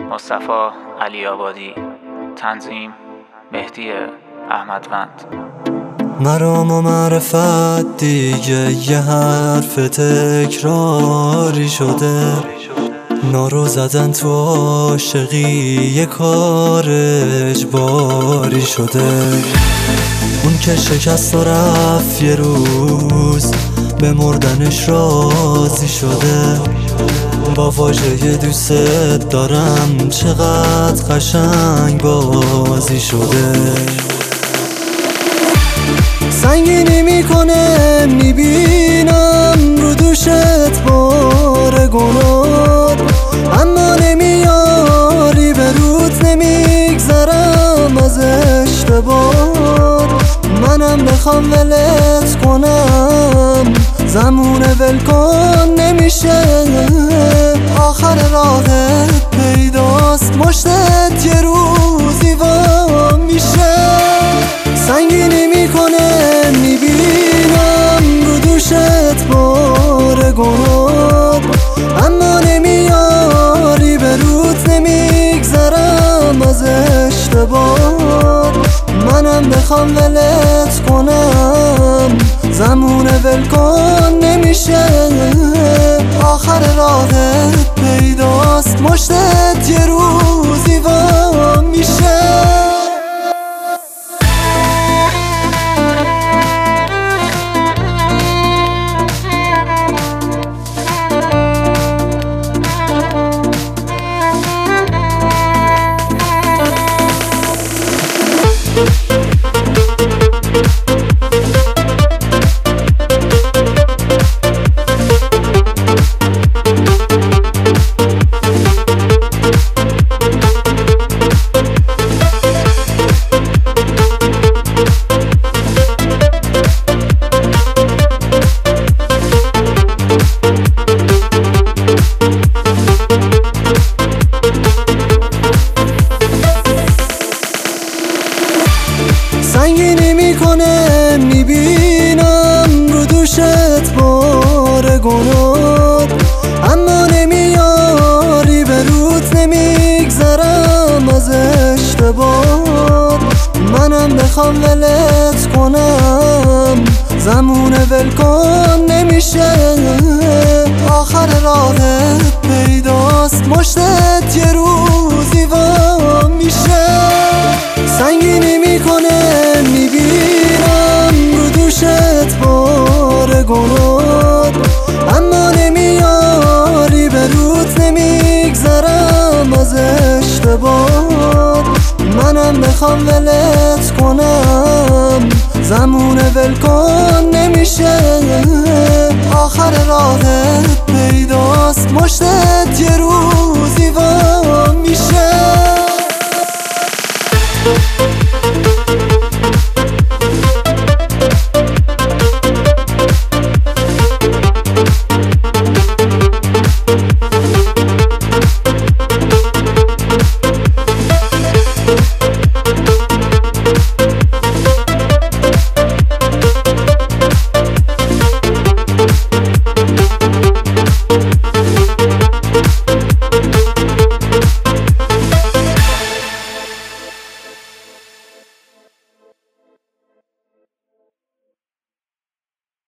مصطفی علی‌آبادی. تنظیم مهدی احمدوند. مرام و معرفت دیگه یه حرف تکراری شده، نارو زدن تو عاشقی یه کار اجباری شده. اون که شکست و رفت یه روز به مردنش راضی شده، با واژه دوست دارم چقدر قشنگ بازی شده. سنگینی میکنه میبینم رو دوشت بار گناه، اما نمیاری به روت نمیگذرم از اشتباه. منم بخوام ولت کنم زمونه ول کن نمیشه، آخر راهت پیداست مشتت یه روزی وا میشه. سنگینی میکنه میبینم رو دوشت بار گناه، اما نمیاری به روت نمیگذرم از اشتباه. منم بخوام ولت کنم زمونه ول کن نمیشه، آخر راهت پیداست مشتت یه روزی وا میشه. سنگینی میکنه میبینم رو دوشت بار گناه، اما نمیاری به روت نمیگذرم از اشتباه. منم بخوام ولت کنم زمونه ول کن نمیشه، آخر راهت پیداست مشتت یه روزی وا میشه. سنگینی میکنه میبینم رو دوشت بار گناه، اما نمیاری به روت نمیگذرم از اشتباه. منم بخوام ولت کنم زمونه ول کن نمیشه، آخر راهت پیداست مشتت یه